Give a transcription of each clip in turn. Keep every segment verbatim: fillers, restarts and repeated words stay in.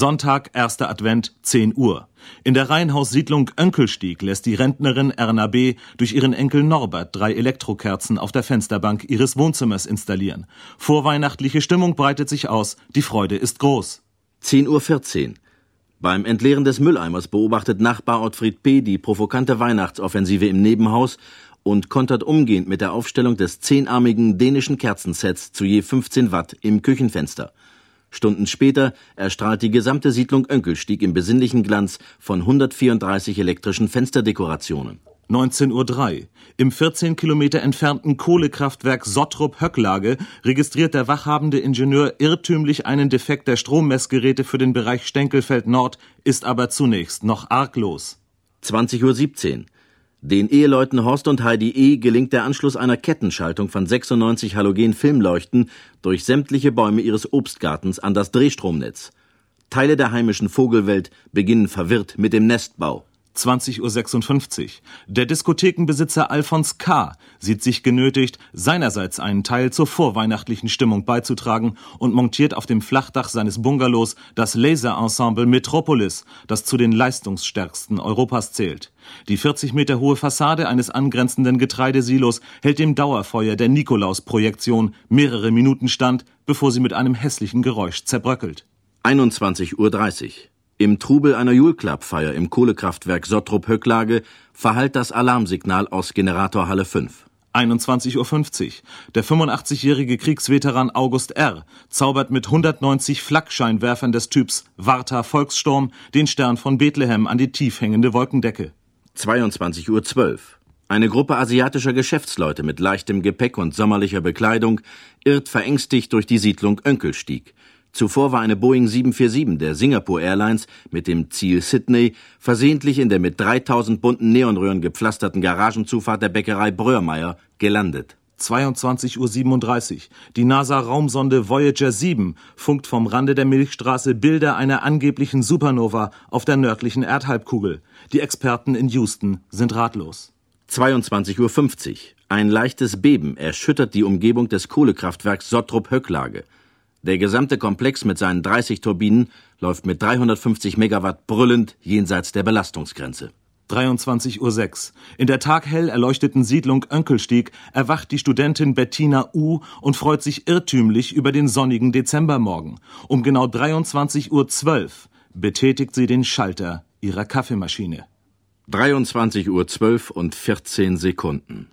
Sonntag, erster Advent, zehn Uhr. In der Reihenhaussiedlung Önkelstieg lässt die Rentnerin Erna B. durch ihren Enkel Norbert drei Elektrokerzen auf der Fensterbank ihres Wohnzimmers installieren. Vorweihnachtliche Stimmung breitet sich aus, die Freude ist groß. zehn Uhr vierzehn. Beim Entleeren des Mülleimers beobachtet Nachbar Ottfried P. die provokante Weihnachtsoffensive im Nebenhaus und kontert umgehend mit der Aufstellung des zehnarmigen dänischen Kerzensets zu je fünfzehn Watt im Küchenfenster. Stunden später erstrahlt die gesamte Siedlung Önkelstieg im besinnlichen Glanz von hundertvierunddreißig elektrischen Fensterdekorationen. neunzehn Uhr drei. Im vierzehn Kilometer entfernten Kohlekraftwerk Sottrup-Höcklage registriert der wachhabende Ingenieur irrtümlich einen Defekt der Strommessgeräte für den Bereich Stenkelfeld Nord, ist aber zunächst noch arglos. zwanzig Uhr siebzehn. Den Eheleuten Horst und Heidi E. gelingt der Anschluss einer Kettenschaltung von sechsundneunzig Halogen-Filmleuchten durch sämtliche Bäume ihres Obstgartens an das Drehstromnetz. Teile der heimischen Vogelwelt beginnen verwirrt mit dem Nestbau. zwanzig Uhr sechsundfünfzig. Der Diskothekenbesitzer Alfons K. sieht sich genötigt, seinerseits einen Teil zur vorweihnachtlichen Stimmung beizutragen und montiert auf dem Flachdach seines Bungalows das Laserensemble Metropolis, das zu den leistungsstärksten Europas zählt. Die vierzig Meter hohe Fassade eines angrenzenden Getreidesilos hält dem Dauerfeuer der Nikolaus-Projektion mehrere Minuten stand, bevor sie mit einem hässlichen Geräusch zerbröckelt. einundzwanzig Uhr dreißig. Im Trubel einer Julklappfeier im Kohlekraftwerk Sottrup-Höcklage verhallt das Alarmsignal aus Generatorhalle fünf. einundzwanzig Uhr fünfzig. Der fünfundachtzigjährige Kriegsveteran August R. zaubert mit hundertneunzig Flakscheinwerfern des Typs Warta Volkssturm den Stern von Bethlehem an die tief hängende Wolkendecke. zweiundzwanzig Uhr zwölf. Eine Gruppe asiatischer Geschäftsleute mit leichtem Gepäck und sommerlicher Bekleidung irrt verängstigt durch die Siedlung Önkelstieg. Zuvor war eine Boeing sieben vier sieben der Singapore Airlines mit dem Ziel Sydney versehentlich in der mit dreitausend bunten Neonröhren gepflasterten Garagenzufahrt der Bäckerei Bröhrmeier gelandet. zweiundzwanzig Uhr siebenunddreißig. Die NASA-Raumsonde Voyager sieben funkt vom Rande der Milchstraße Bilder einer angeblichen Supernova auf der nördlichen Erdhalbkugel. Die Experten in Houston sind ratlos. zweiundzwanzig Uhr fünfzig. Ein leichtes Beben erschüttert die Umgebung des Kohlekraftwerks Sottrup-Höcklage. Der gesamte Komplex mit seinen dreißig Turbinen läuft mit dreihundertfünfzig Megawatt brüllend jenseits der Belastungsgrenze. dreiundzwanzig Uhr sechs. In der taghell erleuchteten Siedlung Önkelstieg erwacht die Studentin Bettina U. und freut sich irrtümlich über den sonnigen Dezembermorgen. Um genau dreiundzwanzig Uhr zwölf betätigt sie den Schalter ihrer Kaffeemaschine. dreiundzwanzig Uhr zwölf und vierzehn Sekunden.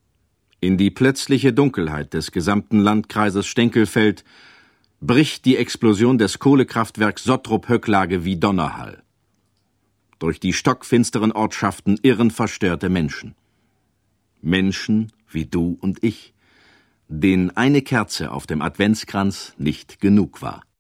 In die plötzliche Dunkelheit des gesamten Landkreises Stenkelfeld bricht die Explosion des Kohlekraftwerks Sottrup-Höcklage wie Donnerhall. Durch die stockfinsteren Ortschaften irren verstörte Menschen. Menschen wie du und ich, denen eine Kerze auf dem Adventskranz nicht genug war.